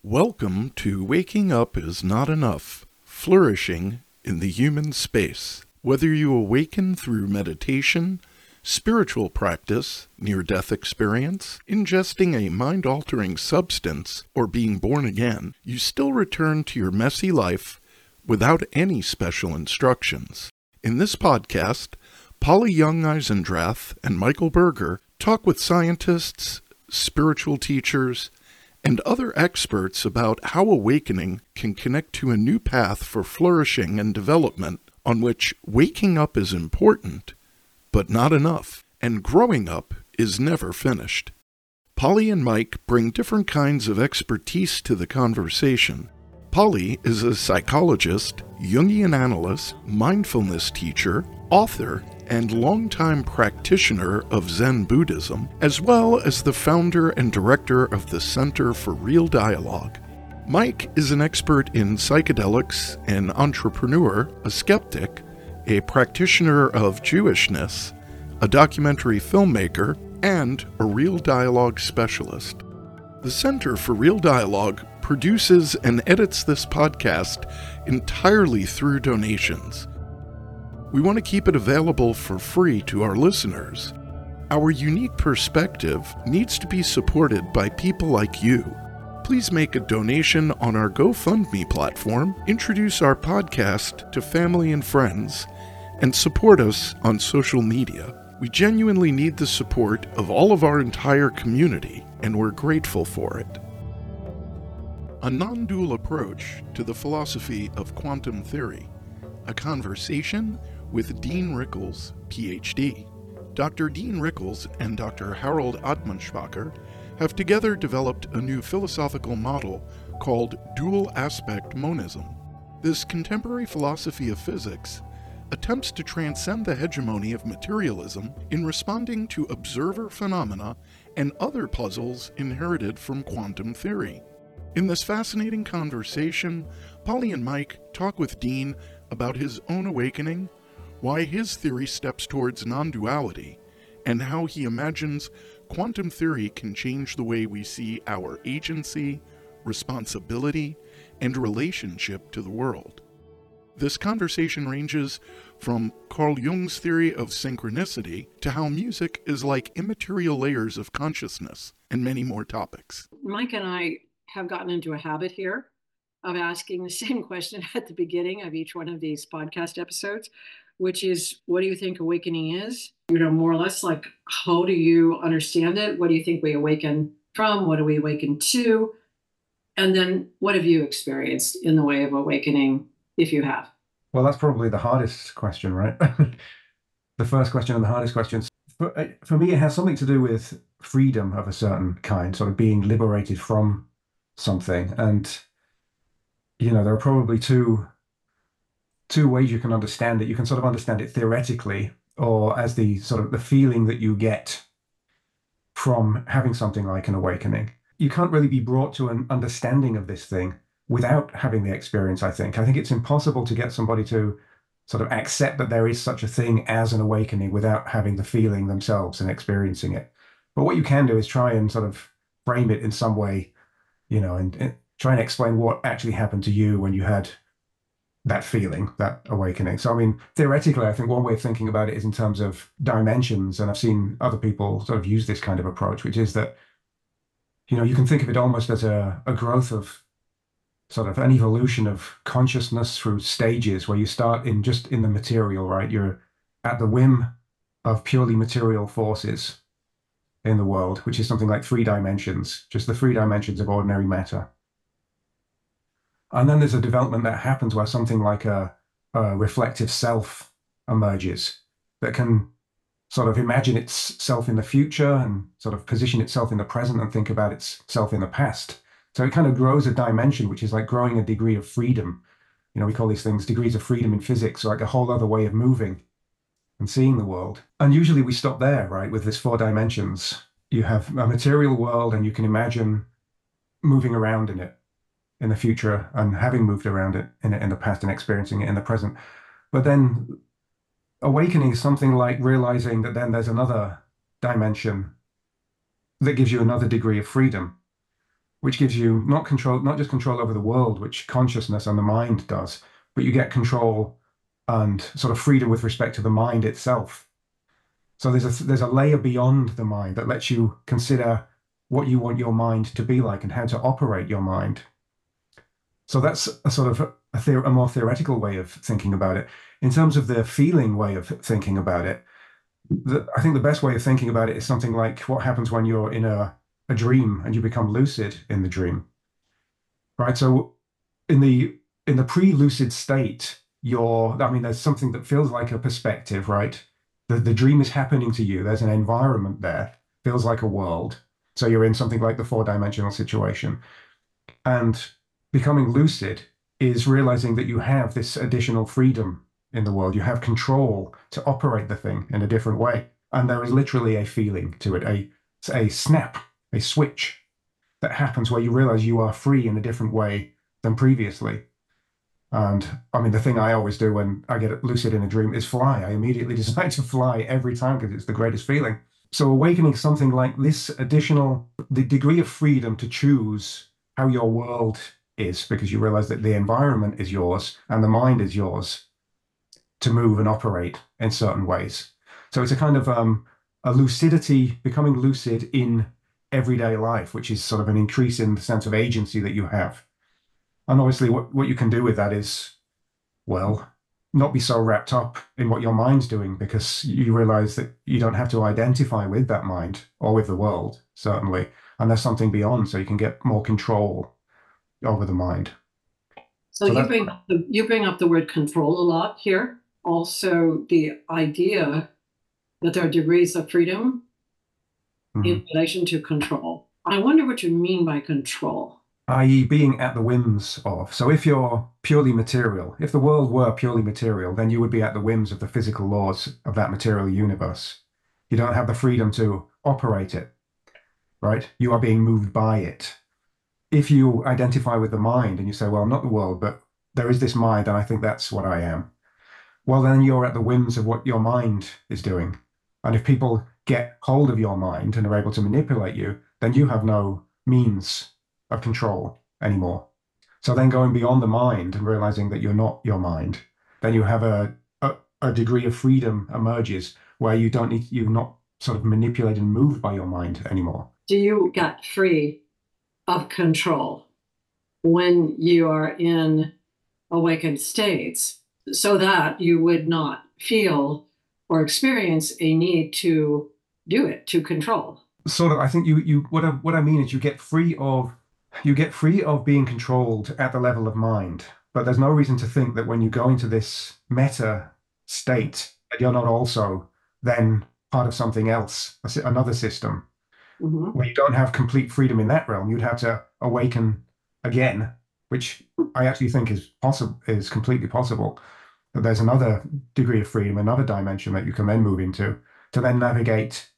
Welcome to Waking Up is Not Enough, Flourishing in the Human Space. Whether you awaken through meditation, spiritual practice, near-death experience, ingesting a mind-altering substance, or being born again, you still return to your messy life without any special instructions. In this podcast, Polly Young-Eisendrath and Michael Berger talk with scientists, spiritual teachers, and other experts about how awakening can connect to a new path for flourishing and development on which waking up is important, but not enough, and growing up is never finished. Polly and Mike bring different kinds of expertise to the conversation. Polly is a psychologist, Jungian analyst, mindfulness teacher, author, and longtime practitioner of Zen Buddhism, as well as the founder and director of the Center for Real Dialogue. Mike is an expert in psychedelics, an entrepreneur, a skeptic, a practitioner of Jewishness, a documentary filmmaker, and a Real Dialogue specialist. The Center for Real Dialogue produces and edits this podcast entirely through donations. We want to keep it available for free to our listeners. Our unique perspective needs to be supported by people like you. Please make a donation on our GoFundMe platform, introduce our podcast to family and friends, and support us on social media. We genuinely need the support of all of our entire community, and we're grateful for it. A non-dual approach to the philosophy of quantum theory. A conversation with Dean Rickles, Ph.D. Dr. Dean Rickles and Dr. Harold Atmanspacher have together developed a new philosophical model called dual aspect monism. This contemporary philosophy of physics attempts to transcend the hegemony of materialism in responding to observer phenomena and other puzzles inherited from quantum theory. In this fascinating conversation, Polly and Mike talk with Dean about his own awakening, why his theory steps towards non-duality, and how he imagines quantum theory can change the way we see our agency, responsibility, and relationship to the world. This conversation ranges from Carl Jung's theory of synchronicity to how music is like immaterial layers of consciousness, and many more topics. Mike and I have gotten into a habit here of asking the same question at the beginning of each one of these podcast episodes, which is, what do you think awakening is? More or less like, how do you understand it? What do you think we awaken from? What do we awaken to? And then what have you experienced in the way of awakening, if you have? Well, that's probably the hardest question, right? The first question and the hardest question. For me, it has something to do with freedom of a certain kind, sort of being liberated from something. And, there are probably two ways you can understand it. You can sort of understand it theoretically, or as the sort of the feeling that you get from having something like an awakening. You can't really be brought to an understanding of this thing without having the experience, I think. I think it's impossible to get somebody to sort of accept that there is such a thing as an awakening without having the feeling themselves and experiencing it. But what you can do is try and sort of frame it in some way, and try and explain what actually happened to you when you had that feeling, that awakening. So, theoretically, I think one way of thinking about it is in terms of dimensions, and I've seen other people sort of use this kind of approach, which is that, you can think of it almost as a growth of sort of an evolution of consciousness through stages where you start in just in the material, right? You're at the whim of purely material forces in the world, which is something like 3 dimensions, just the 3 dimensions of ordinary matter. And then there's a development that happens where something like a reflective self emerges that can sort of imagine itself in the future and sort of position itself in the present and think about itself in the past. So it kind of grows a dimension, which is like growing a degree of freedom. We call these things degrees of freedom in physics, like a whole other way of moving and seeing the world. And usually we stop there, right, with this 4 dimensions. You have a material world and you can imagine moving around in it in the future and having moved around it in the past and experiencing it in the present. But then awakening is something like realizing that then there's another dimension that gives you another degree of freedom. which gives you not just control over the world, which consciousness and the mind does, but you get control and sort of freedom with respect to the mind itself. So there's a layer beyond the mind that lets you consider what you want your mind to be like and how to operate your mind. So that's a sort of a more theoretical way of thinking about it. In terms of the feeling way of thinking about it, I think the best way of thinking about it is something like what happens when you're in a dream and you become lucid in the dream, right? So in the pre-lucid state, there's something that feels like a perspective, right? The dream is happening to you. There's an environment there, feels like a world. So you're in something like the four-dimensional situation. And becoming lucid is realizing that you have this additional freedom in the world. You have control to operate the thing in a different way. And there is literally a feeling to it, a snap, a switch that happens where you realize you are free in a different way than previously. And I mean, the thing I always do when I get lucid in a dream is fly. I immediately decide to fly every time because it's the greatest feeling. So awakening something like this the degree of freedom to choose how your world is, because you realize that the environment is yours and the mind is yours to move and operate in certain ways. So it's a kind of a lucidity, becoming lucid in everyday life, which is sort of an increase in the sense of agency that you have. And obviously what you can do with that is, well, not be so wrapped up in what your mind's doing, because you realize that you don't have to identify with that mind or with the world, certainly. And there's something beyond, so you can get more control over the mind. So you bring up the word control a lot here. Also, the idea that there are degrees of freedom in relation to control. I wonder what you mean by control. I.e. being at the whims of. So if you're purely material, if the world were purely material, then you would be at the whims of the physical laws of that material universe. You don't have the freedom to operate it, right? You are being moved by it. If you identify with the mind and you say, well, I'm not the world, but there is this mind and I think that's what I am, well, then you're at the whims of what your mind is doing. And if people get hold of your mind and are able to manipulate you, then you have no means of control anymore. So then going beyond the mind and realizing that you're not your mind, then you have a degree of freedom emerges where you're not sort of manipulated and moved by your mind anymore. Do you get free of control when you are in awakened states so that you would not feel or experience a need to do it, to control? Sort of, I think what I mean is you get free of being controlled at the level of mind, but there's no reason to think that when you go into this meta state that you're not also then part of something else, another system, where you don't have complete freedom in that realm. You'd have to awaken again, which I actually think is possible, is completely possible. That there's another degree of freedom, another dimension that you can then move into to then navigate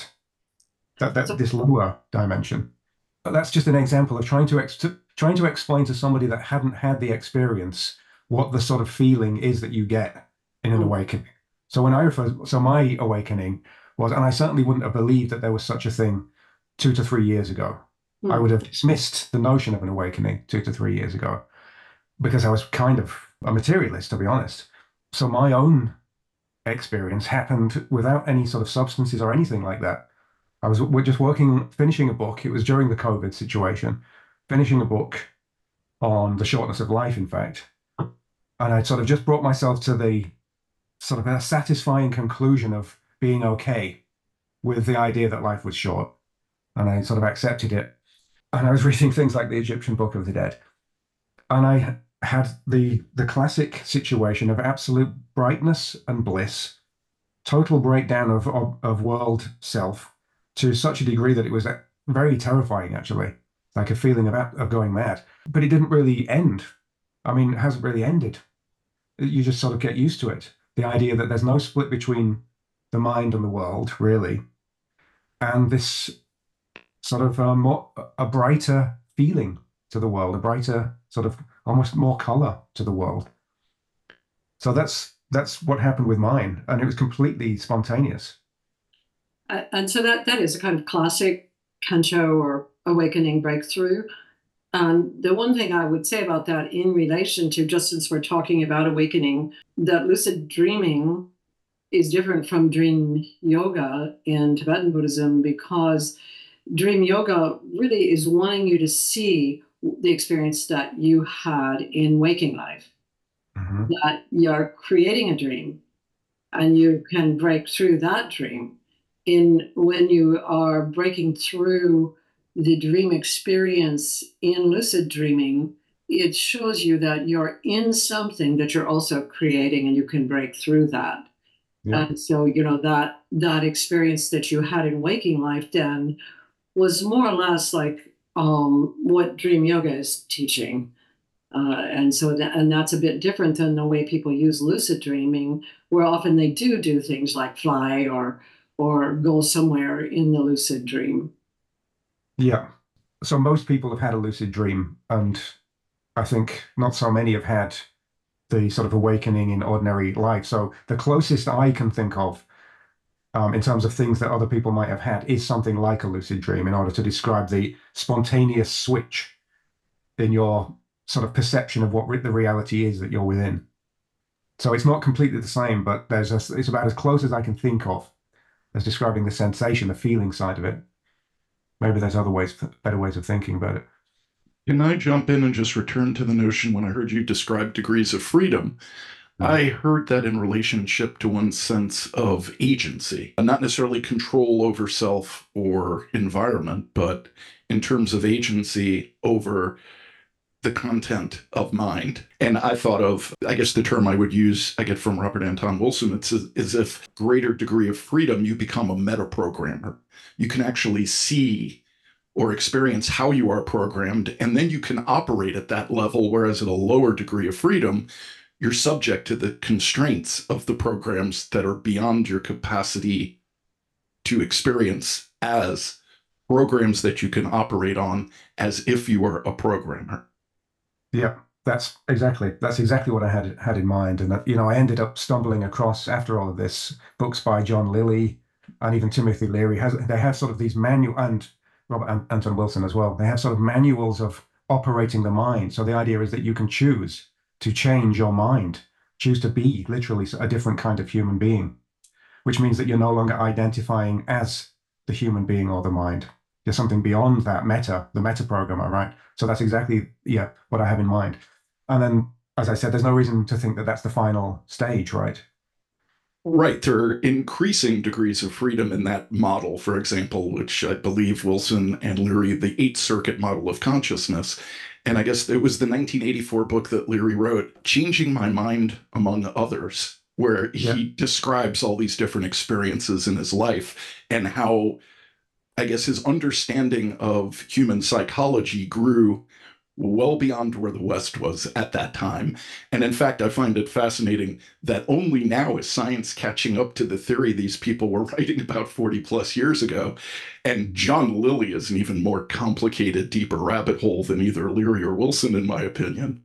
this lower dimension. But that's just an example of trying to explain to somebody that hadn't had the experience what the sort of feeling is that you get in an awakening. So my awakening was, and I certainly wouldn't have believed that there was such a thing 2 to 3 years ago. I would have dismissed the notion of an awakening 2 to 3 years ago because I was kind of a materialist, to be honest. So my own experience happened without any sort of substances or anything like that. We're just finishing a book. It was during the COVID situation, finishing a book on the shortness of life, in fact. And I sort of just brought myself to the sort of a satisfying conclusion of being okay with the idea that life was short. And I sort of accepted it. And I was reading things like the Egyptian Book of the Dead. And I had the classic situation of absolute brightness and bliss, total breakdown of world self, to such a degree that it was very terrifying, actually, like a feeling of going mad. But it didn't really end. I mean, it hasn't really ended. You just sort of get used to it. The idea that there's no split between the mind and the world, really, and this sort of a brighter feeling to the world, a brighter sort of almost more color to the world. So that's what happened with mine, and it was completely spontaneous. And so that is a kind of classic Kancho or awakening breakthrough. And the one thing I would say about that in relation to, just since we're talking about awakening, that lucid dreaming is different from dream yoga in Tibetan Buddhism, because dream yoga really is wanting you to see the experience that you had in waking life, that you're creating a dream and you can break through that dream. When you are breaking through the dream experience in lucid dreaming, it shows you that you're in something that you're also creating, and you can break through that. Yeah. And so, that experience that you had in waking life then was more or less like what dream yoga is teaching. And that's a bit different than the way people use lucid dreaming, where often they do things like fly or go somewhere in the lucid dream. Yeah. So most people have had a lucid dream, and I think not so many have had the sort of awakening in ordinary life. So the closest I can think of in terms of things that other people might have had is something like a lucid dream, in order to describe the spontaneous switch in your sort of perception of what the reality is that you're within. So it's not completely the same, but it's about as close as I can think of as describing the sensation, the feeling side of it. Maybe there's other ways, better ways of thinking about it. Can I jump in and just return to the notion when I heard you describe degrees of freedom? I heard that in relationship to one's sense of agency, and not necessarily control over self or environment, but in terms of agency over the content of mind. And I thought of, I guess the term I would use, I get from Robert Anton Wilson, it's as if greater degree of freedom, you become a meta-programmer. You can actually see or experience how you are programmed, and then you can operate at that level, whereas at a lower degree of freedom, you're subject to the constraints of the programs that are beyond your capacity to experience as programs that you can operate on as if you were a programmer. Yeah, that's exactly what I had in mind. And that, I ended up stumbling across, after all of this, books by John Lilly and even Timothy Leary. They have sort of these and Robert Anton Wilson as well. They have sort of manuals of operating the mind. So the idea is that you can choose to change your mind, choose to be literally a different kind of human being, which means that you're no longer identifying as the human being or the mind. There's something beyond that the meta programmer, right? So that's exactly, what I have in mind. And then, as I said, there's no reason to think that that's the final stage, right? Right. There are increasing degrees of freedom in that model, for example, which I believe Wilson and Leary, the Eighth Circuit model of consciousness. And I guess it was the 1984 book that Leary wrote, Changing My Mind Among Others, where he describes all these different experiences in his life and how, I guess, his understanding of human psychology grew well beyond where the West was at that time. And in fact, I find it fascinating that only now is science catching up to the theory these people were writing about 40 plus years ago. And John Lilly is an even more complicated, deeper rabbit hole than either Leary or Wilson, in my opinion.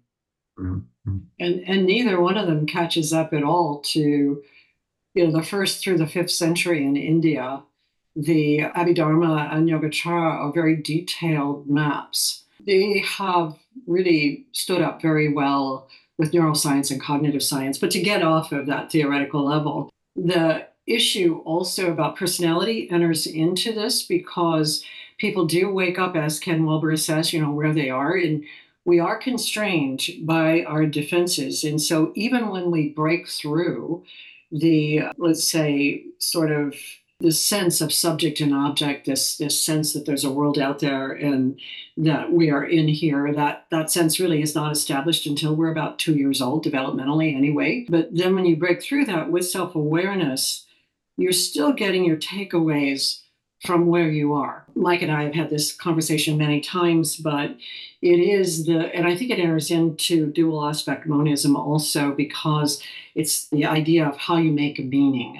And neither one of them catches up at all to, the first through the 5th century in India. The Abhidharma and Yogacara are very detailed maps. They have really stood up very well with neuroscience and cognitive science. But to get off of that theoretical level, the issue also about personality enters into this, because people do wake up, as Ken Wilber says, where they are. And we are constrained by our defenses. And so even when we break through the, let's say, sort of this sense of subject and object, this sense that there's a world out there and that we are in here, that sense really is not established until we're about 2 years old, developmentally anyway. But then when you break through that with self-awareness, you're still getting your takeaways from where you are. Mike and I have had this conversation many times, but it is and I think it enters into dual aspect monism also, because it's the idea of how you make a meaning.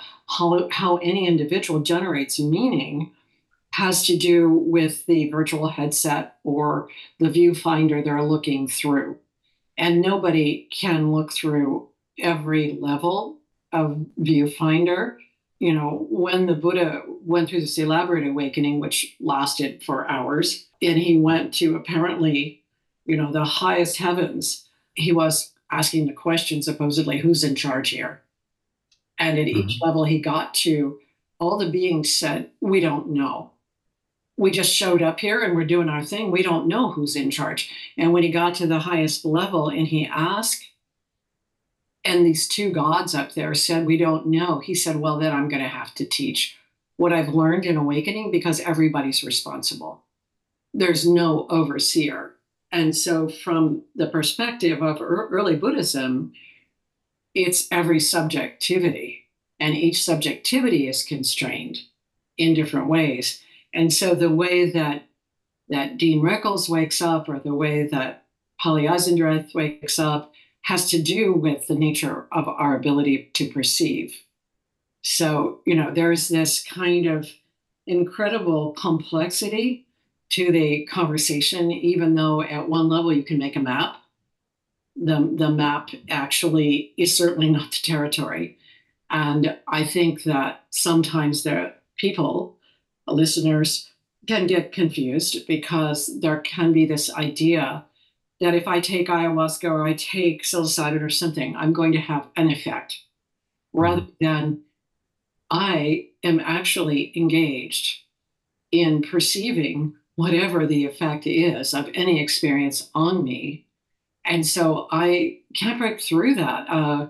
How any individual generates meaning has to do with the virtual headset or the viewfinder they're looking through. And nobody can look through every level of viewfinder. when the Buddha went through this elaborate awakening, which lasted for hours, and he went to apparently, the highest heavens, he was asking the question, supposedly, who's in charge here? And at each level he got to, all the beings said, we don't know. We just showed up here and we're doing our thing. We don't know who's in charge. And when he got to the highest level and he asked, and these two gods up there said, we don't know. He said, well, then I'm going to have to teach what I've learned in awakening, because everybody's responsible. There's no overseer. And so from the perspective of early Buddhism, it's every subjectivity, and each subjectivity is constrained in different ways. And so the way that Dean Rickles wakes up, or the way that Polly Eisendrath wakes up, has to do with the nature of our ability to perceive. So, there's this kind of incredible complexity to the conversation, even though at one level you can make a map. The map actually is certainly not the territory. And I think that sometimes the people, listeners, can get confused, because there can be this idea that if I take ayahuasca or I take psilocybin or something, I'm going to have an effect, rather than I am actually engaged in perceiving whatever the effect is of any experience on me. And so I can't break through that.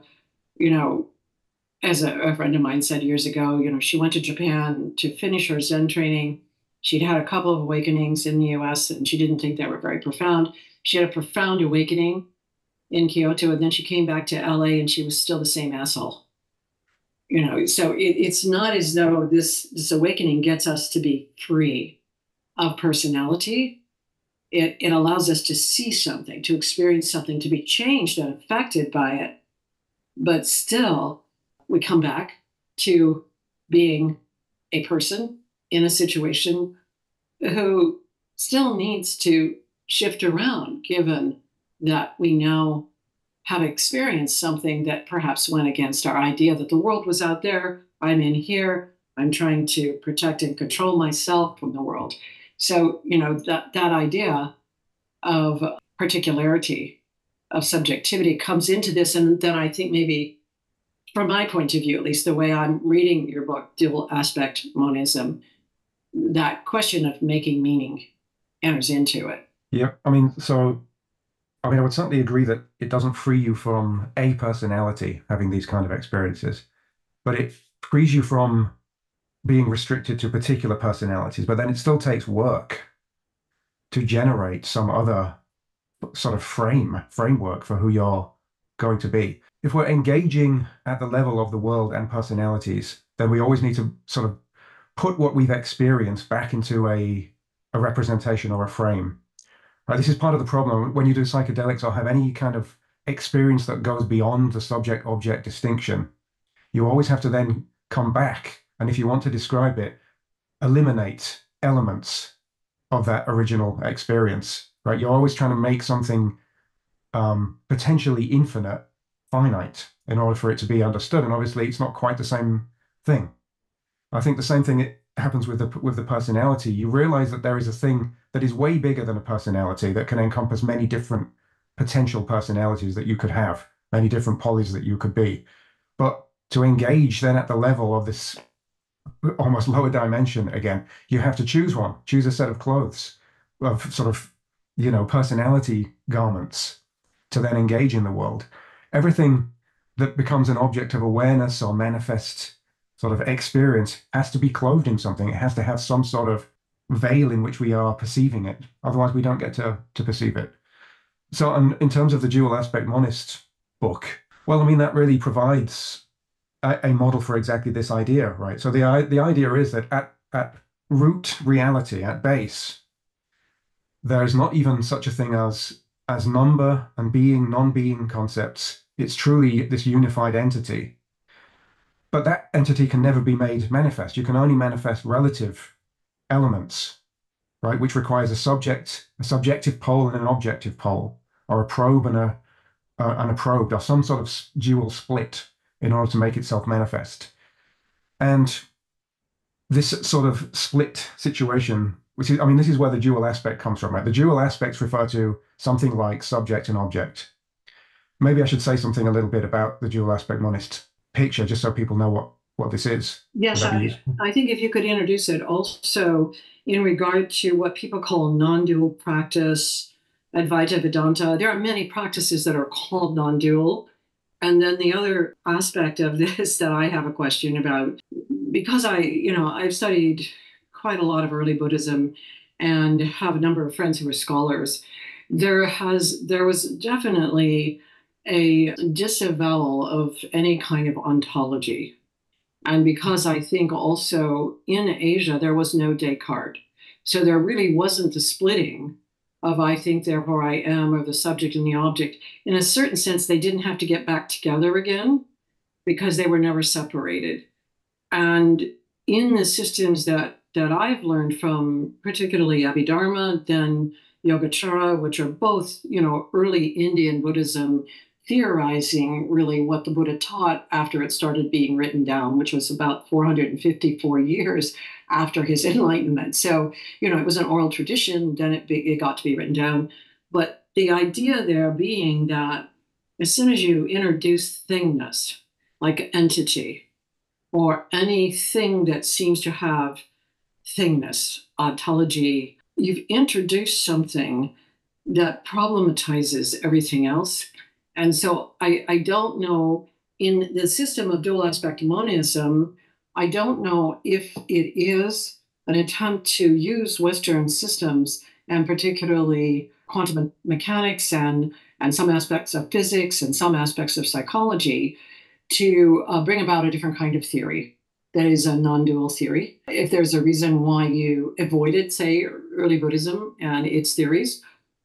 As a friend of mine said years ago, she went to Japan to finish her Zen training. She'd had a couple of awakenings in the US, and she didn't think they were very profound. She had a profound awakening in Kyoto, and then she came back to LA and she was still the same asshole. So it's not as though this awakening gets us to be free of personality. It allows us to see something, to experience something, to be changed and affected by it. But still, we come back to being a person in a situation who still needs to shift around, given that we now have experienced something that perhaps went against our idea that the world was out there, I'm in here, I'm trying to protect and control myself from the world. So, that idea of particularity, of subjectivity comes into this. And then I think maybe, from my point of view, at least the way I'm reading your book, Dual Aspect Monism, that question of making meaning enters into it. Yeah, I would certainly agree that it doesn't free you from a personality having these kind of experiences, but it frees you from being restricted to particular personalities. But then it still takes work to generate some other sort of framework for who you're going to be. If we're engaging at the level of the world and personalities, then we always need to sort of put what we've experienced back into a representation or a frame. Right? This is part of the problem. When you do psychedelics or have any kind of experience that goes beyond the subject-object distinction, you always have to then come back, and if you want to describe it, eliminate elements of that original experience. Right? You're always trying to make something potentially infinite finite in order for it to be understood, and obviously it's not quite the same thing. I think the same thing happens with the personality. You realize that there is a thing that is way bigger than a personality, that can encompass many different potential personalities that you could have, many different polys that you could be. But to engage then at the level of this almost lower dimension again, you have to choose a set of clothes, of sort of, personality garments, to then engage in the world. Everything that becomes an object of awareness or manifest sort of experience has to be clothed in something. It has to have some sort of veil in which we are perceiving it. Otherwise, we don't get to perceive it. So in terms of the Dual Aspect Monist book, that really provides a model for exactly this idea, right? So the idea is that at root reality, at base, there is not even such a thing as number and being, non-being concepts. It's truly this unified entity. But that entity can never be made manifest. You can only manifest relative elements, right? Which requires a subjective pole and an objective pole, or a probe and a probed, or some sort of dual split in order to make itself manifest. And this sort of split situation, which is, I mean, this is where the dual aspect comes from, right? The dual aspects refer to something like subject and object. Maybe I should say something a little bit about the dual aspect monist picture, just so people know what this is. Yes, I think if you could introduce it also in regard to what people call non-dual practice, Advaita Vedanta. There are many practices that are called non-dual. And then the other aspect of this that I have a question about, because I've studied quite a lot of early Buddhism and have a number of friends who are scholars, there was definitely a disavowal of any kind of ontology. And because I think also in Asia, there was no Descartes. So there really wasn't the splitting of I think, therefore I am, or the subject and the object. In a certain sense, they didn't have to get back together again because they were never separated. And in the systems that I've learned from, particularly Abhidharma, then Yogacara, which are both, early Indian Buddhism, theorizing really what the Buddha taught after it started being written down, which was about 454 years after his enlightenment. So, it was an oral tradition, then it got to be written down. But the idea there being that as soon as you introduce thingness, like entity, or anything that seems to have thingness, ontology, you've introduced something that problematizes everything else. And so I don't know, in the system of dual aspect monism, I don't know if it is an attempt to use Western systems, and particularly quantum mechanics and some aspects of physics and some aspects of psychology, to bring about a different kind of theory that is a non-dual theory. If there's a reason why you avoided, say, early Buddhism and its theories,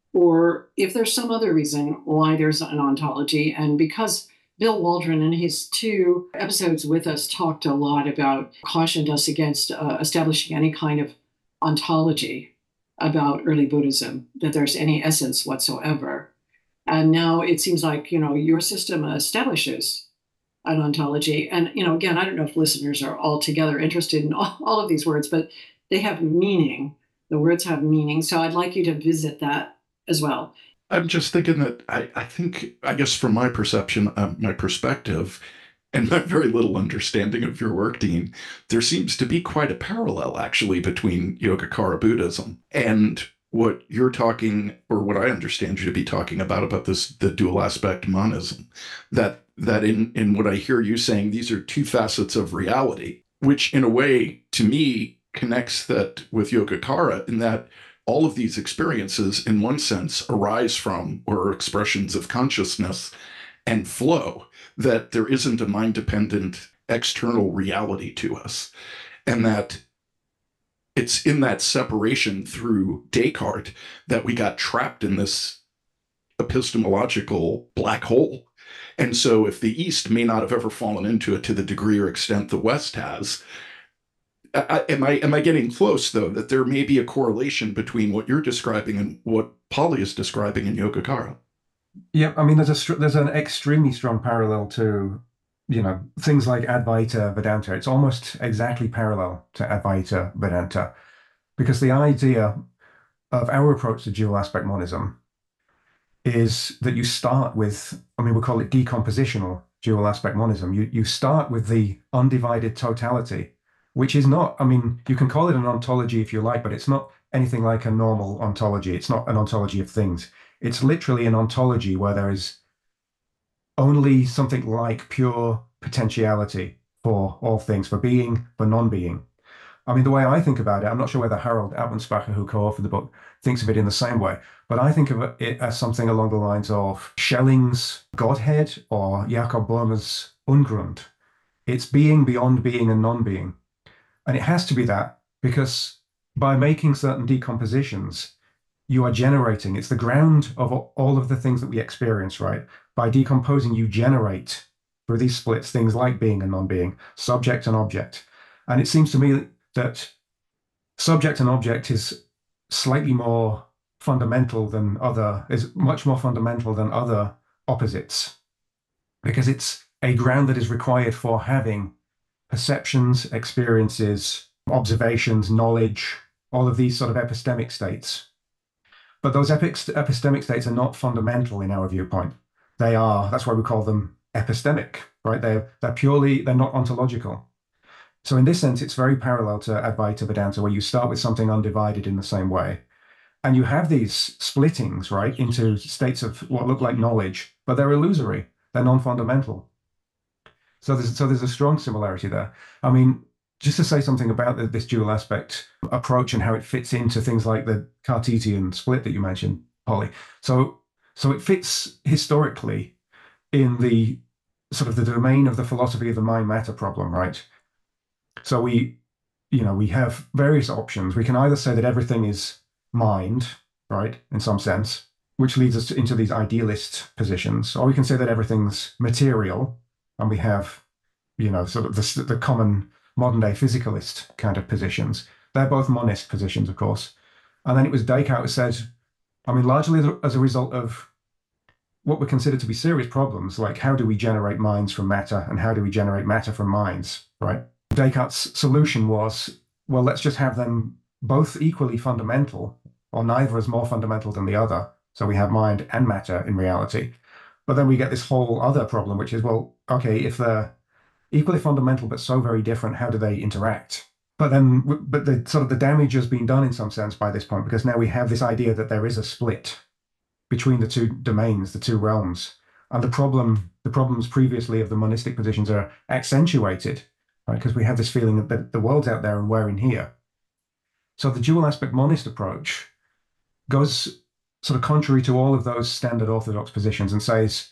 or if there's some other reason why there's an ontology. And because Bill Waldron in his 2 episodes with us talked a lot about, cautioned us against establishing any kind of ontology about early Buddhism, that there's any essence whatsoever. And now it seems like, your system establishes an ontology. And, again, I don't know if listeners are altogether interested in all of these words, but they have meaning. The words have meaning. So I'd like you to visit that as well. I'm just thinking that I guess from my perception, my perspective, and my very little understanding of your work, Dean, there seems to be quite a parallel actually between Yogacara Buddhism and what you're talking, or what I understand you to be talking about this, the dual aspect monism, that in what I hear you saying, these are 2 facets of reality, which in a way to me connects that with Yogacara, in that all of these experiences, in one sense, arise from or are expressions of consciousness and flow, that there isn't a mind-dependent external reality to us. And that it's in that separation through Descartes that we got trapped in this epistemological black hole. And so if the East may not have ever fallen into it to the degree or extent the West has, am I getting close, though, that there may be a correlation between what you're describing and what Pali is describing in Yogacara? Yeah, I mean, there's an extremely strong parallel to, things like Advaita Vedanta. It's almost exactly parallel to Advaita Vedanta, because the idea of our approach to dual aspect monism is that you start with, we call it decompositional dual aspect monism. You start with the undivided totality, which is not, you can call it an ontology if you like, but it's not anything like a normal ontology. It's not an ontology of things. It's literally an ontology where there is only something like pure potentiality for all things, for being, for non-being. The way I think about it, I'm not sure whether Harold Appenspacher, who co-authored the book, thinks of it in the same way, but I think of it as something along the lines of Schelling's Godhead or Jakob Boehmer's Ungrund. It's being beyond being and non-being. And it has to be that, because by making certain decompositions, you are generating, it's the ground of all of the things that we experience, right? By decomposing, you generate, through these splits, things like being and non-being, subject and object. And it seems to me that subject and object is slightly more fundamental than is much more fundamental than other opposites, because it's a ground that is required for having perceptions, experiences, observations, knowledge, all of these sort of epistemic states. But those epistemic states are not fundamental in our viewpoint. That's why we call them epistemic, right? They're not ontological. So in this sense, it's very parallel to Advaita Vedanta, where you start with something undivided in the same way. And you have these splittings, right, into states of what look like knowledge, but they're illusory. They're non-fundamental. So there's a strong similarity there. I mean, just to say something about this dual aspect approach and how it fits into things like the Cartesian split that you mentioned, Polly. So it fits historically in the sort of the domain of the philosophy of the mind-matter problem, right? So we have various options. We can either say that everything is mind, right, in some sense, which leads us into these idealist positions, or we can say that everything's material, and we have, sort of the common modern-day physicalist kind of positions. They're both monist positions, of course. And then it was Descartes who said, I mean, largely as a result of what were considered to be serious problems, like how do we generate minds from matter and how do we generate matter from minds, right? Descartes' solution was, well, let's just have them both equally fundamental, or neither is more fundamental than the other. So we have mind and matter in reality. But then we get this whole other problem, which is, well, okay, if they're equally fundamental but so very different, how do they interact? But the sort of the damage has been done in some sense by this point, because now we have this idea that there is a split between the two domains, the two realms. And the problems previously of the monistic positions are accentuated, right? Because we have this feeling that the world's out there and we're in here. So the dual aspect monist approach goes sort of contrary to all of those standard orthodox positions and says,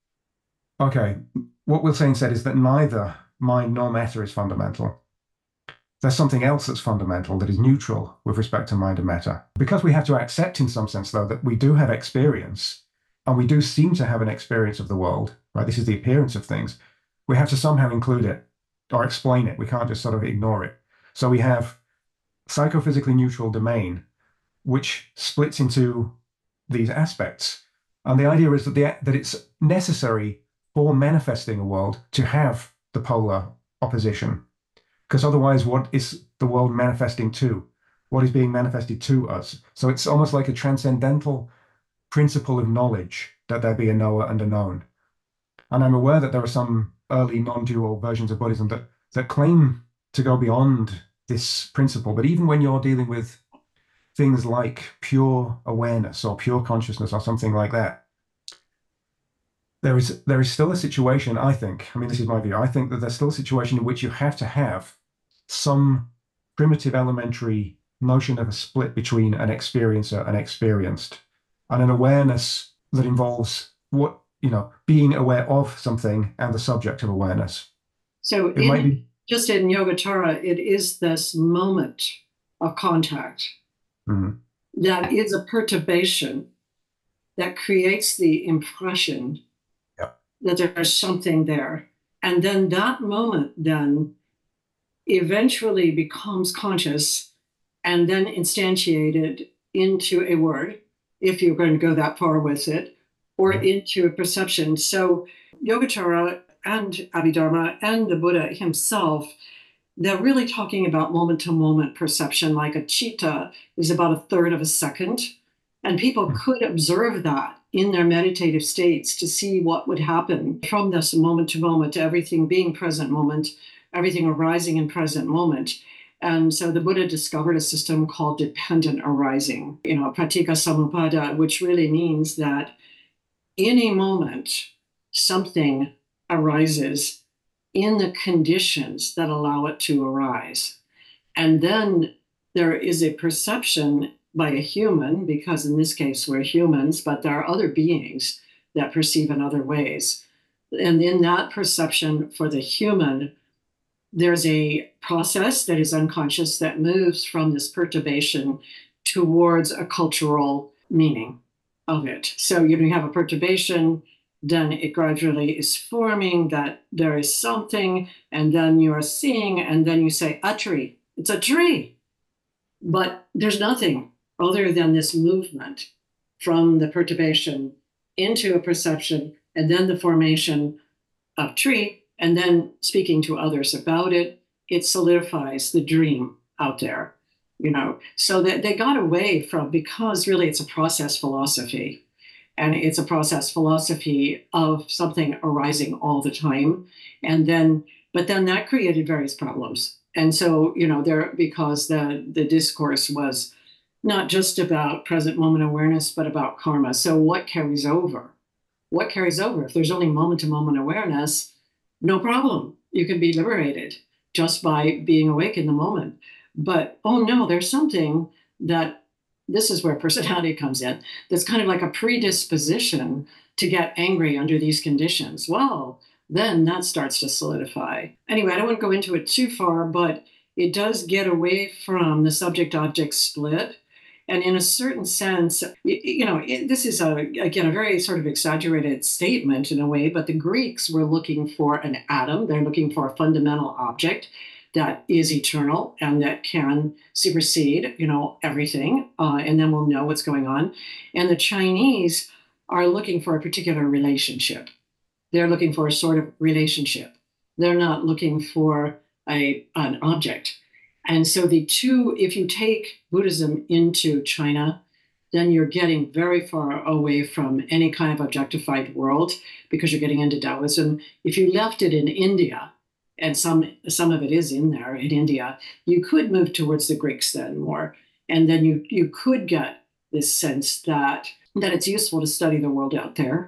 okay, what we'll say instead is that neither mind nor matter is fundamental. There's something else that's fundamental, that is neutral with respect to mind and matter. Because we have to accept in some sense, though, that we do have experience, and we do seem to have an experience of the world, right? This is the appearance of things. We have to somehow include it or explain it. We can't just sort of ignore it. So we have psychophysically neutral domain, which splits into these aspects. And the idea is that it's necessary for manifesting a world to have the polar opposition. Because otherwise, what is the world manifesting to? What is being manifested to us? So it's almost like a transcendental principle of knowledge, that there be a knower and a known. And I'm aware that there are some early non-dual versions of Buddhism that claim to go beyond this principle. But even when you're dealing with things like pure awareness or pure consciousness or something like that, there is still a situation, I think, I mean, this is my view, I think that there's still a situation in which you have to have some primitive elementary notion of a split between an experiencer and experienced, and an awareness that involves being aware of something and the subject of awareness. So just in Yogacara, it is this moment of contact that is a perturbation that creates the impression that there's something there. And then that moment then eventually becomes conscious and then instantiated into a word, if you're going to go that far with it, or into a perception. So Yogacara and Abhidharma and the Buddha himself, they're really talking about moment-to-moment perception, like a chitta is about a third of a second. And people could observe that in their meditative states to see what would happen from this moment to moment, everything being present moment, everything arising in present moment. And so the Buddha discovered a system called dependent arising, pratika samuppada, which really means that in a moment, something arises in the conditions that allow it to arise. And then there is a perception by a human, because in this case we're humans, but there are other beings that perceive in other ways. And in that perception for the human, there's a process that is unconscious that moves from this perturbation towards a cultural meaning of it. So you have a perturbation, then it gradually is forming that there is something, and then you are seeing, and then you say, a tree, it's a tree. But there's nothing other than this movement from the perturbation into a perception, and then the formation of tree, And then speaking to others about it, it solidifies the dream out there, so that they got away from, because really it's a process philosophy, and it's a process philosophy of something arising all the time. But then that created various problems. And so, because the discourse was not just about present moment awareness, but about karma. So what carries over? What carries over? If there's only moment to moment awareness, no problem. You can be liberated just by being awake in the moment. But, oh no, there's something that, this is where personality comes in, that's kind of like a predisposition to get angry under these conditions. Well, then that starts to solidify. Anyway, I don't want to go into it too far, but it does get away from the subject-object split. And in a certain sense, this is, again, a very sort of exaggerated statement in a way, but the Greeks were looking for an atom. They're looking for a fundamental object that is eternal and that can supersede, everything, and then we'll know what's going on. And the Chinese are looking for a particular relationship. They're looking for a sort of relationship. They're not looking for an object. And so the two, if you take Buddhism into China, then you're getting very far away from any kind of objectified world, because you're getting into Taoism. If you left it in India, and some of it is in there in India, you could move towards the Greeks then more. And then you could get this sense that it's useful to study the world out there,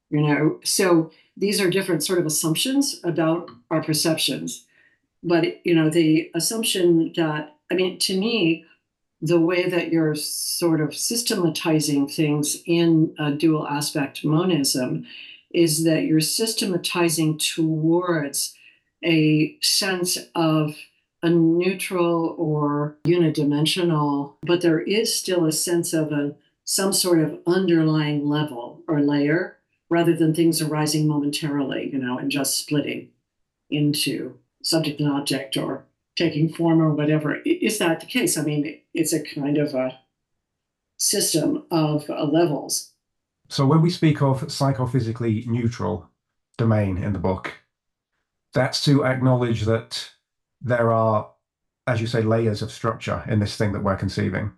So these are different sort of assumptions about our perceptions. But, the assumption that, to me, the way that you're sort of systematizing things in a dual aspect monism is that you're systematizing towards a sense of a neutral or unidimensional, but there is still a sense of some sort of underlying level or layer, rather than things arising momentarily, and just splitting into subject and object or taking form or whatever. Is that the case? It's a kind of a system of levels. So when we speak of psychophysically neutral domain in the book, that's to acknowledge that there are, as you say, layers of structure in this thing that we're conceiving.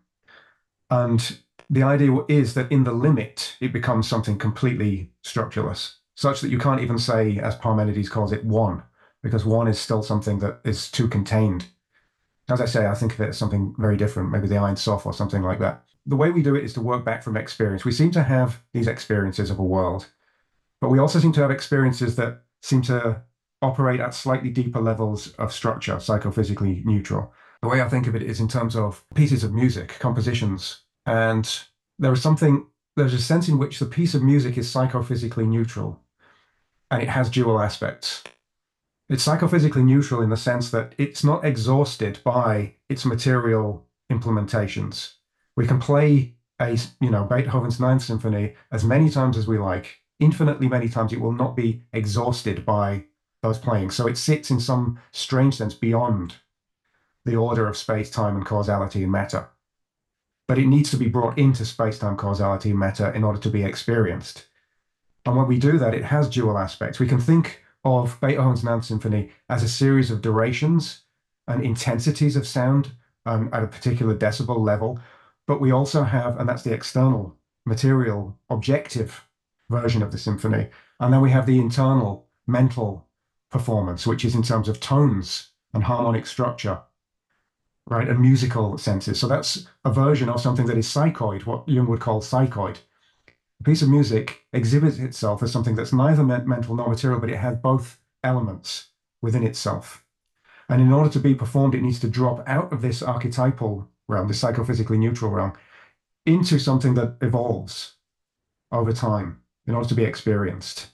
And the idea is that in the limit, it becomes something completely structureless, such that you can't even say, as Parmenides calls it, one, because one is still something that is too contained. As I say, I think of it as something very different, maybe the Ein Sof or something like that. The way we do it is to work back from experience. We seem to have these experiences of a world, but we also seem to have experiences that seem to operate at slightly deeper levels of structure, psychophysically neutral. The way I think of it is in terms of pieces of music, compositions, and there's a sense in which the piece of music is psychophysically neutral, and it has dual aspects. It's psychophysically neutral in the sense that it's not exhausted by its material implementations. We can play Beethoven's Ninth Symphony as many times as we like, infinitely many times. It will not be exhausted by those playing. So it sits in some strange sense beyond the order of space, time, and causality and matter. But it needs to be brought into space, time, causality, and matter in order to be experienced. And when we do that, it has dual aspects. We can think of Beethoven's Ninth Symphony as a series of durations and intensities of sound at a particular decibel level. But we also have, and that's the external, material, objective version of the symphony. And then we have the internal, mental performance, which is in terms of tones and harmonic structure, right, and musical senses. So that's a version of something that is psychoid, what Jung would call psychoid. A piece of music exhibits itself as something that's neither mental nor material, but it has both elements within itself. And in order to be performed, it needs to drop out of this archetypal realm, this psychophysically neutral realm, into something that evolves over time in order to be experienced.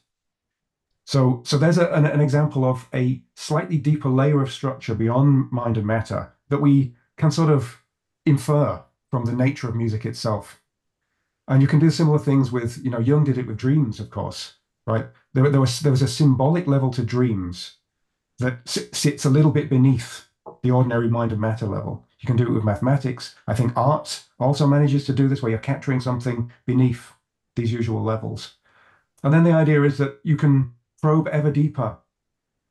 So there's an example of a slightly deeper layer of structure beyond mind and matter that we can sort of infer from the nature of music itself. And you can do similar things with, Jung did it with dreams, of course, right? There was a symbolic level to dreams that sits a little bit beneath the ordinary mind and matter level. You can do it with mathematics. I think art also manages to do this, where you're capturing something beneath these usual levels. And then the idea is that you can probe ever deeper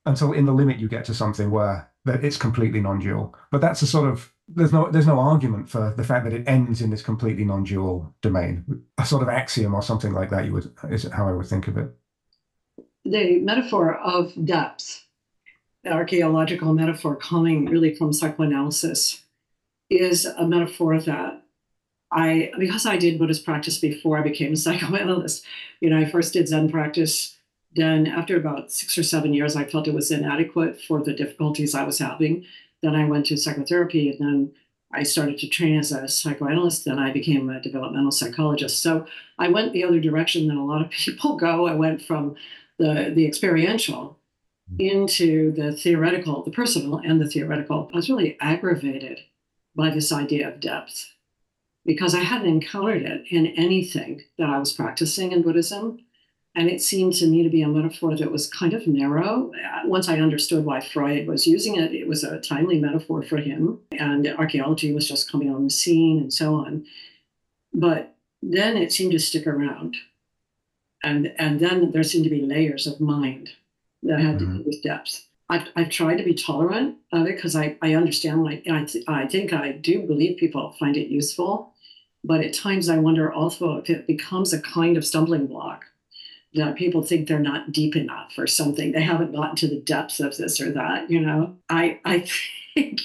until in the limit you get to something where that it's completely non-dual. But that's a sort of there's no argument for the fact that it ends in this completely non-dual domain. A sort of axiom or something like that is how I would think of it. The metaphor of depth, the archaeological metaphor coming really from psychoanalysis, is a metaphor that because I did Buddhist practice before I became a psychoanalyst, I first did Zen practice. Then after about 6 or 7 years, I felt it was inadequate for the difficulties I was having. Then I went to psychotherapy, and then I started to train as a psychoanalyst. Then I became a developmental psychologist. So I went the other direction than a lot of people go. I went from the experiential into the theoretical, the personal and the theoretical. I was really aggravated by this idea of depth because I hadn't encountered it in anything that I was practicing in Buddhism. And it seemed to me to be a metaphor that was kind of narrow. Once I understood why Freud was using it, it was a timely metaphor for him. And archaeology was just coming on the scene and so on. But then it seemed to stick around. And then there seemed to be layers of mind that had to do with depth. I've tried to be tolerant of it because I understand, I think I do believe people find it useful. But at times I wonder also if it becomes a kind of stumbling block, that people think they're not deep enough or something. They haven't gotten to the depths of this or that, I think,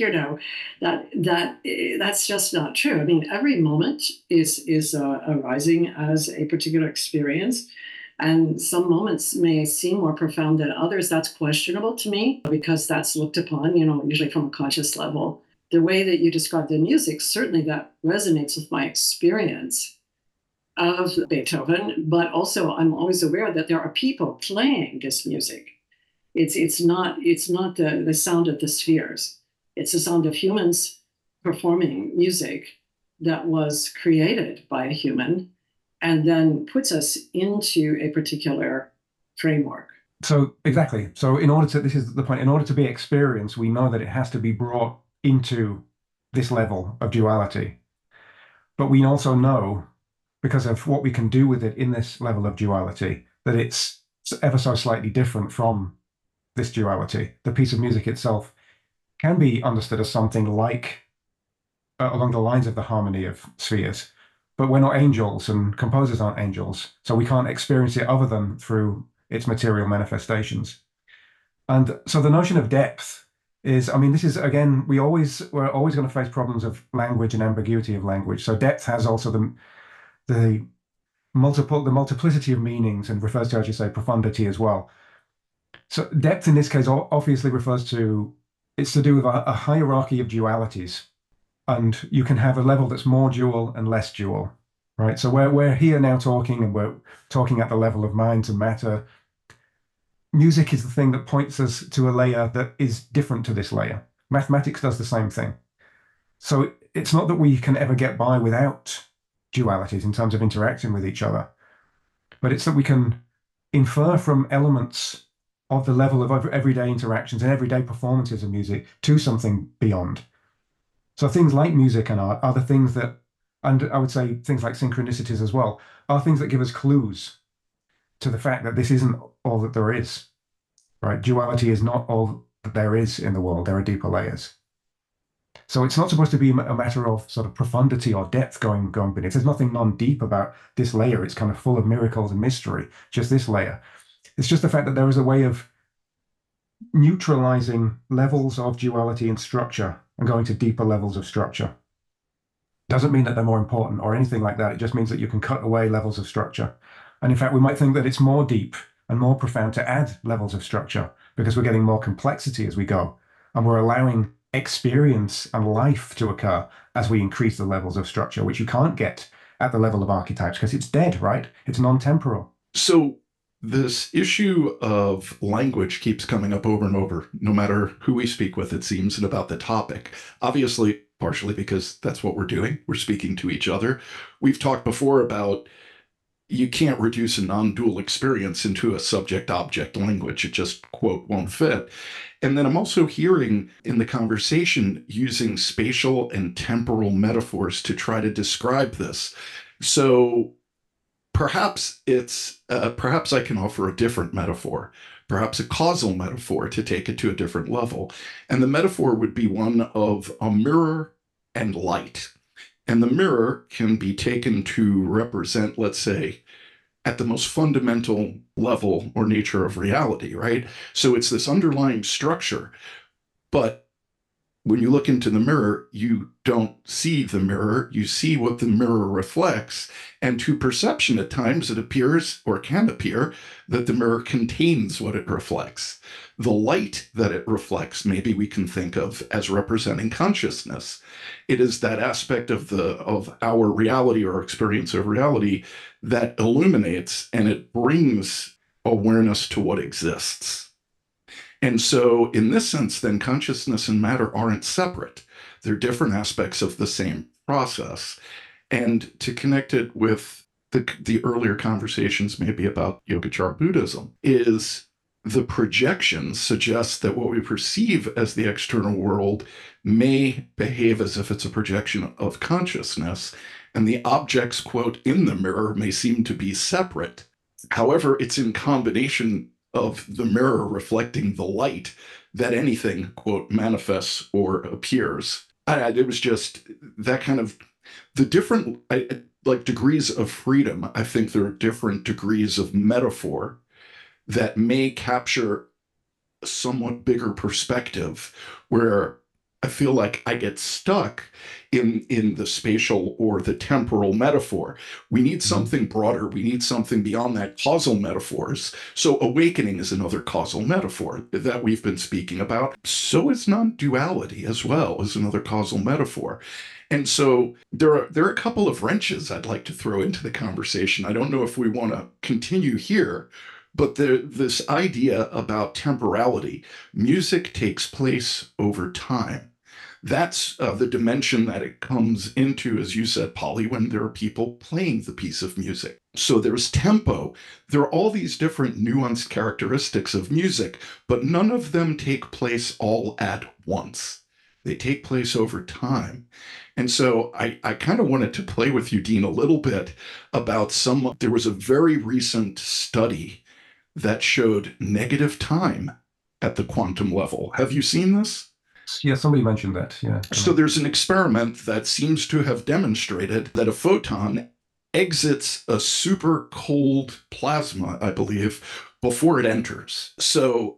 that's just not true. I mean, every moment is arising as a particular experience. And some moments may seem more profound than others. That's questionable to me because that's looked upon, usually from a conscious level. The way that you describe the music, certainly that resonates with my experience of Beethoven, but also I'm always aware that there are people playing this music. It's not the sound of the spheres. It's the sound of humans performing music that was created by a human and then puts us into a particular framework. So exactly. So this is the point, in order to be experienced, we know that it has to be brought into this level of duality. But we also know, because of what we can do with it in this level of duality, that it's ever so slightly different from this duality. The piece of music itself can be understood as something like, along the lines of the harmony of spheres, but we're not angels and composers aren't angels, so we can't experience it other than through its material manifestations. And so the notion of depth is, this is, again, we're always going to face problems of language and ambiguity of language. So depth has also the multiplicity of meanings and refers to, as you say, profundity as well. So depth in this case obviously refers to, it's to do with a hierarchy of dualities. And you can have a level that's more dual and less dual, right? So we're here now talking, and we're talking at the level of mind and matter. Music is the thing that points us to a layer that is different to this layer. Mathematics does the same thing. So it's not that we can ever get by without dualities in terms of interacting with each other, but it's that we can infer from elements of the level of everyday interactions and everyday performances of music to something beyond. So things like music and art are the things that, and I would say things like synchronicities as well, are things that give us clues to the fact that this isn't all that there is, right? Duality is not all that there is in the world. There are deeper layers. So it's not supposed to be a matter of sort of profundity or depth going beneath. There's nothing non-deep about this layer. It's kind of full of miracles and mystery, just this layer. It's just the fact that there is a way of neutralizing levels of duality and structure and going to deeper levels of structure. Doesn't mean that they're more important or anything like that. It just means that you can cut away levels of structure. And in fact, we might think that it's more deep and more profound to add levels of structure because we're getting more complexity as we go. And we're allowing experience and life to occur as we increase the levels of structure, which you can't get at the level of archetypes because it's dead, right? It's non-temporal. So this issue of language keeps coming up over and over, no matter who we speak with, it seems, and about the topic. Obviously, partially because that's what we're doing. We're speaking to each other. We've talked before about you can't reduce a non-dual experience into a subject-object language. It just, quote, won't fit. And then I'm also hearing in the conversation using spatial and temporal metaphors to try to describe this. So perhaps I can offer a different metaphor. perhaps a causal metaphor to take it to a different level. And the metaphor would be one of a mirror and light. And the mirror can be taken to represent, let's say, at the most fundamental level or nature of reality, right? So it's this underlying structure, but when you look into the mirror, you don't see the mirror, you see what the mirror reflects. And to perception, at times, it appears or can appear that the mirror contains what it reflects. The light that it reflects, maybe we can think of as representing consciousness. It is that aspect of our reality or experience of reality that illuminates, and it brings awareness to what exists. And so, in this sense, then consciousness and matter aren't separate. They're different aspects of the same process. And to connect it with the earlier conversations, maybe about Yogacara Buddhism, is the projection suggests that what we perceive as the external world may behave as if it's a projection of consciousness, and the objects, quote, in the mirror may seem to be separate. However, it's in combination of the mirror reflecting the light that anything, quote, manifests or appears. It was just that kind of the different like degrees of freedom. I think there are different degrees of metaphor that may capture a somewhat bigger perspective, where I feel like I get stuck in the spatial or the temporal metaphor. We need something broader. We need something beyond that causal metaphors. So awakening is another causal metaphor that we've been speaking about. So is non-duality as well as another causal metaphor. And so there are a couple of wrenches I'd like to throw into the conversation. I don't know if we want to continue here, but this idea about temporality, music takes place over time. That's the dimension that it comes into, as you said, Polly, when there are people playing the piece of music. So there's tempo. There are all these different nuanced characteristics of music, but none of them take place all at once. They take place over time. And so I kind of wanted to play with you, Dean, a little bit about there was a very recent study that showed negative time at the quantum level. Have you seen this? Yeah, somebody mentioned that. Yeah. So there's an experiment that seems to have demonstrated that a photon exits a super cold plasma, I believe, before it enters. So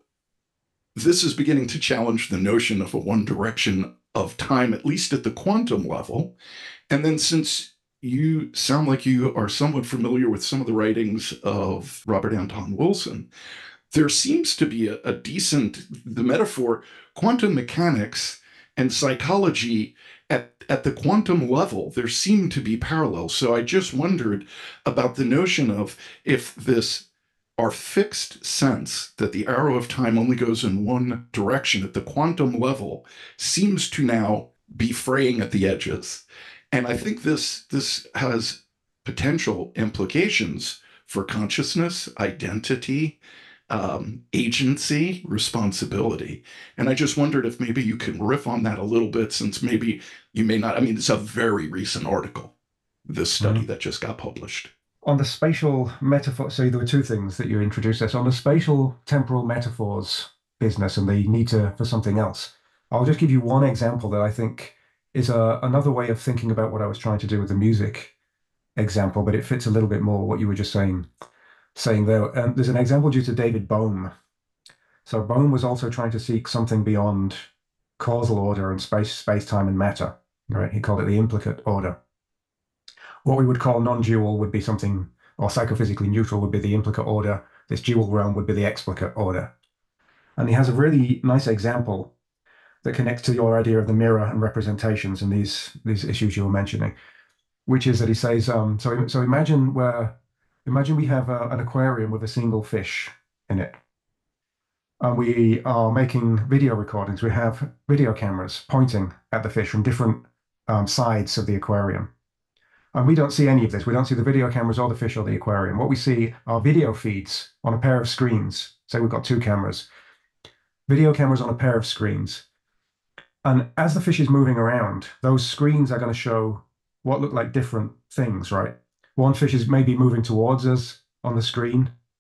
this is beginning to challenge the notion of a one direction of time, at least at the quantum level. And then, since you sound like you are somewhat familiar with some of the writings of Robert Anton Wilson, there seems to be a decent, the metaphor, quantum mechanics and psychology at the quantum level, there seem to be parallels. So I just wondered about the notion of if our fixed sense that the arrow of time only goes in one direction at the quantum level seems to now be fraying at the edges. And I think this has potential implications for consciousness, identity, agency, responsibility. And I just wondered if maybe you can riff on that a little bit, since maybe you may not. I mean, it's a very recent article, this study that just got published. On the spatial metaphor, so there were two things that you introduced there. So on the spatial temporal metaphors business and the need for something else, I'll just give you one example that I think is another way of thinking about what I was trying to do with the music example, but it fits a little bit more what you were just saying there. And there's an example due to David Bohm. So Bohm was also trying to seek something beyond causal order and space, time, and matter. Right? He called it the implicate order. What we would call non-dual would be something, or psychophysically neutral would be the implicate order. This dual realm would be the explicate order. And he has a really nice example that connects to your idea of the mirror and representations and these issues you were mentioning, which is that he says, so imagine we have an aquarium with a single fish in it. And we are making video recordings. We have video cameras pointing at the fish from different sides of the aquarium. And we don't see any of this. We don't see the video cameras or the fish or the aquarium. What we see are video feeds on a pair of screens. Say we've got two cameras. Video cameras on a pair of screens. And as the fish is moving around, those screens are going to show what look like different things, right? One fish is maybe moving towards us on the screen,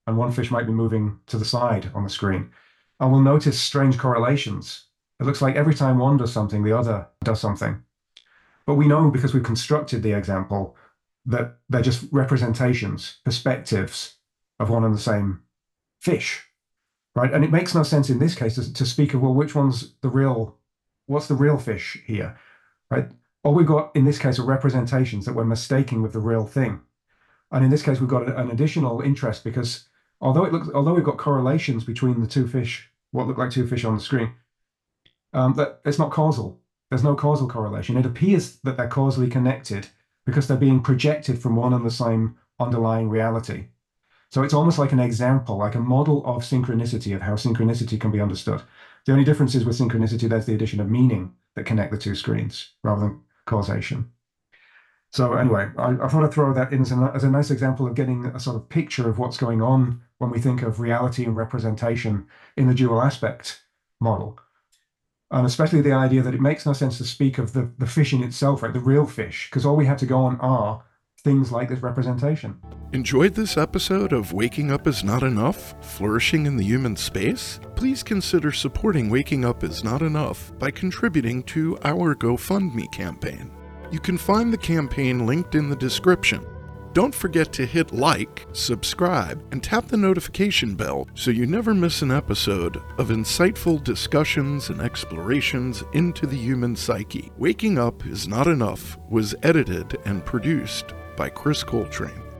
and one fish might be moving to the side on the screen. And we'll notice strange correlations. It looks like every time one does something, the other does something. But we know, because we've constructed the example, that they're just representations, perspectives of one and the same fish, right? And it makes no sense in this case to speak of, well, which one's the real, what's the real fish here, right? All we've got in this case are representations that we're mistaking with the real thing. And in this case, we've got an additional interest, because although we've got correlations between the two fish, what look like two fish on the screen, that it's not causal. There's no causal correlation. It appears that they're causally connected because they're being projected from one and the same underlying reality. So it's almost like an example, like a model of synchronicity, of how synchronicity can be understood. The only difference is with synchronicity, there's the addition of meaning that connect the two screens rather than causation. So anyway, I thought I'd throw that in as a nice example of getting a sort of picture of what's going on when we think of reality and representation in the dual aspect model. And especially the idea that it makes no sense to speak of the fish in itself, right, the real fish, because all we have to go on are things like this representation. Enjoyed this episode of Waking Up Is Not Enough? Flourishing in the Human Space? Please consider supporting Waking Up Is Not Enough by contributing to our GoFundMe campaign. You can find the campaign linked in the description. Don't forget to hit like, subscribe, and tap the notification bell so you never miss an episode of insightful discussions and explorations into the human psyche. Waking Up Is Not Enough was edited and produced by Chris Coltrane.